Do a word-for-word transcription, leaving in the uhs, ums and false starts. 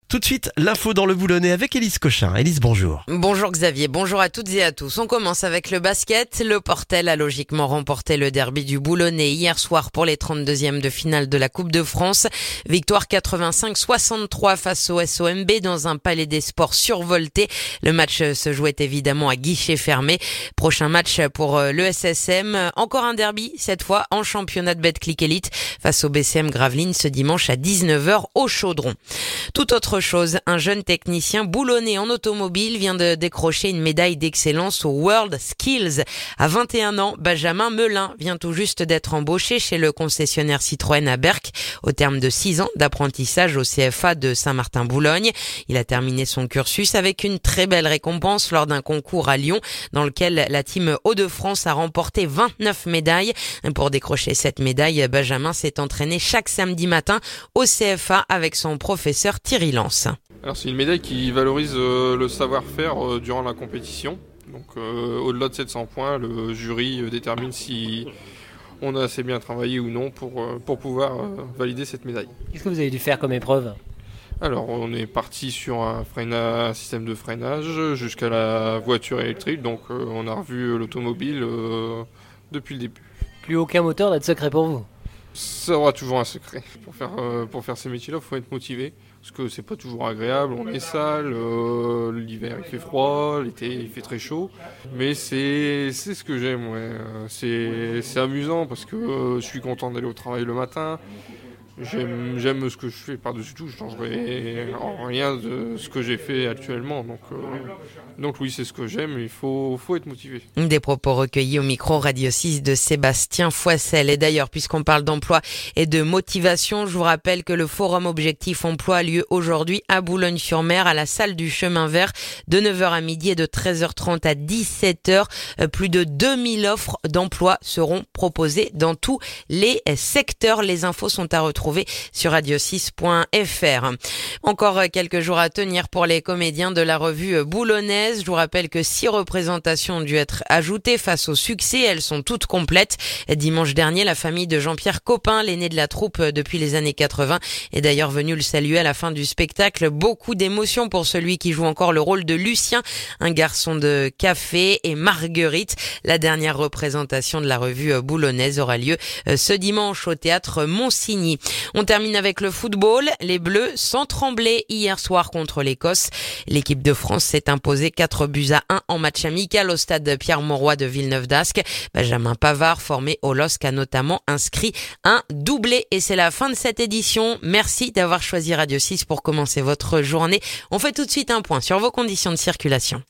Tout de suite, l'info dans le Boulonnais avec Élise Cochin. Élise, bonjour. Bonjour Xavier, bonjour à toutes et à tous. On commence avec le basket. Le Portel a logiquement remporté le derby du Boulonnais hier soir pour les trente-deuxièmes de finale de la Coupe de France. Victoire quatre-vingt-cinq soixante-trois face au S O M B dans un palais des sports survolté. Le match se jouait évidemment à guichet fermé. Prochain match pour l'E S S M. Encore un derby, cette fois en championnat de Betclic Elite face au B C M Gravelines ce dimanche à dix-neuf heures au Chaudron. Tout autre chose, un jeune technicien boulonnais en automobile vient de décrocher une médaille d'excellence au World Skills. À vingt et un ans, Benjamin Melin vient tout juste d'être embauché chez le concessionnaire Citroën à Berck au terme de six ans d'apprentissage au C F A de Saint-Martin-Boulogne. Il a terminé son cursus avec une très belle récompense lors d'un concours à Lyon dans lequel la team Hauts-de-France a remporté vingt-neuf médailles. Pour décrocher cette médaille, Benjamin s'est entraîné chaque samedi matin au C F A avec son professeur Thierry Lance. Alors c'est une médaille qui valorise euh, le savoir-faire euh, durant la compétition. Donc euh, au-delà de sept cents points, le jury euh, détermine si on a assez bien travaillé ou non pour, euh, pour pouvoir euh, valider cette médaille. Qu'est-ce que vous avez dû faire comme épreuve ? Alors on est parti sur un, freinage, un système de freinage jusqu'à la voiture électrique. Donc euh, on a revu l'automobile euh, depuis le début. Plus aucun moteur n'a de secret pour vous ? Ça aura toujours un secret. Pour faire, euh, pour faire ces métiers-là, il faut être motivé. Parce que c'est pas toujours agréable, on est sale, euh, l'hiver il fait froid, l'été il fait très chaud. Mais c'est, c'est ce que j'aime, ouais. C'est, c'est amusant parce que euh, je suis content d'aller au travail le matin. J'aime, j'aime ce que je fais par-dessus tout, je ne changerai en rien de ce que j'ai fait actuellement. Donc, euh, donc oui, c'est ce que j'aime, il faut, faut être motivé. Des propos recueillis au micro Radio six de Sébastien Foissel. Et d'ailleurs, puisqu'on parle d'emploi et de motivation, je vous rappelle que le Forum Objectif Emploi a lieu aujourd'hui à Boulogne-sur-Mer, à la salle du Chemin Vert, de neuf heures à midi et de treize heures trente à dix-sept heures. Plus de deux mille offres d'emploi seront proposées dans tous les secteurs. Les infos sont à retrouver sur radio six point f r. Encore quelques jours à tenir pour les comédiens de la revue boulonnaise. Je vous rappelle que six représentations ont dû être ajoutées face au succès. Elles sont toutes complètes. Dimanche dernier, la famille de Jean-Pierre Copin, l'aîné de la troupe depuis les années quatre-vingts, est d'ailleurs venue le saluer à la fin du spectacle. Beaucoup d'émotions pour celui qui joue encore le rôle de Lucien, un garçon de café, et Marguerite. La dernière représentation de la revue boulonnaise aura lieu ce dimanche au théâtre Monsigny. On termine avec le football. Les Bleus sans trembler hier soir contre l'Écosse. L'équipe de France s'est imposée quatre buts à un en match amical au stade Pierre-Mauroy de Villeneuve-d'Ascq. Benjamin Pavard, formé au L O S C, a notamment inscrit un doublé. Et c'est la fin de cette édition. Merci d'avoir choisi Radio six pour commencer votre journée. On fait tout de suite un point sur vos conditions de circulation.